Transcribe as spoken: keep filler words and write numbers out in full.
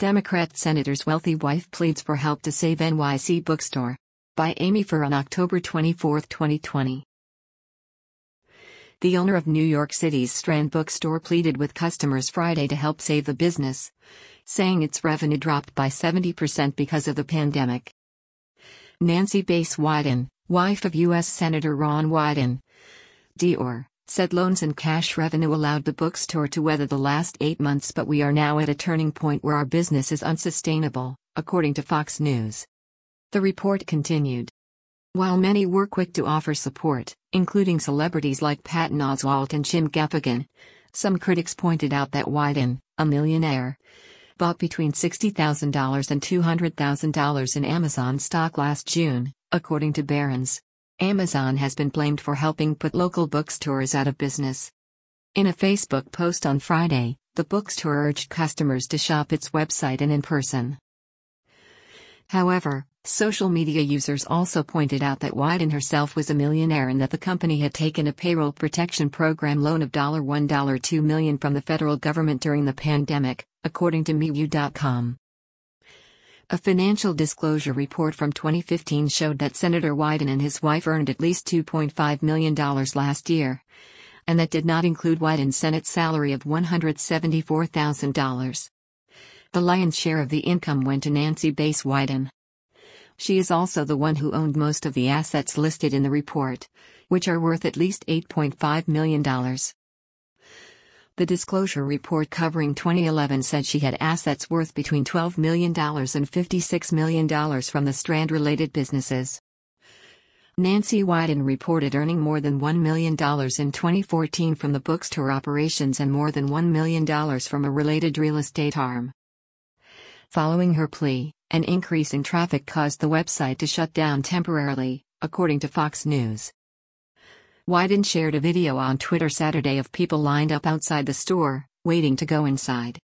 Democrat senator's wealthy wife pleads for help to save N Y C bookstore. By Amy Furr on October twenty-fourth, twenty twenty. The owner of New York City's Strand bookstore pleaded with customers Friday to help save the business, saying its revenue dropped by seventy percent because of the pandemic. Nancy Bass Wyden, wife of U S Senator Ron Wyden, D R, said loans and cash revenue allowed the bookstore to weather the last eight months, but we are now at a turning point where our business is unsustainable, according to Fox News. The report continued. While many were quick to offer support, including celebrities like Patton Oswalt and Jim Gaffigan, some critics pointed out that Wyden, a millionaire, bought between sixty thousand dollars and two hundred thousand dollars in Amazon stock last June, according to Barron's. Amazon has been blamed for helping put local bookstores out of business. In a Facebook post on Friday, the bookstore urged customers to shop its website and in person. However, social media users also pointed out that Wyden herself was a millionaire and that the company had taken a payroll protection program loan of one point two million dollars from the federal government during the pandemic, according to MeWe dot com. A financial disclosure report from twenty fifteen showed that Senator Wyden and his wife earned at least two point five million dollars last year, and that did not include Wyden's Senate salary of one hundred seventy-four thousand dollars. The lion's share of the income went to Nancy Bass Wyden. She is also the one who owned most of the assets listed in the report, which are worth at least eight point five million dollars. The disclosure report covering twenty eleven said she had assets worth between twelve million dollars and fifty-six million dollars from the Strand-related businesses. Nancy Wyden reported earning more than one million dollars in twenty fourteen from the bookstore operations and more than one million dollars from a related real estate arm. Following her plea, an increase in traffic caused the website to shut down temporarily, according to Fox News. Wyden shared a video on Twitter Saturday of people lined up outside the store, waiting to go inside.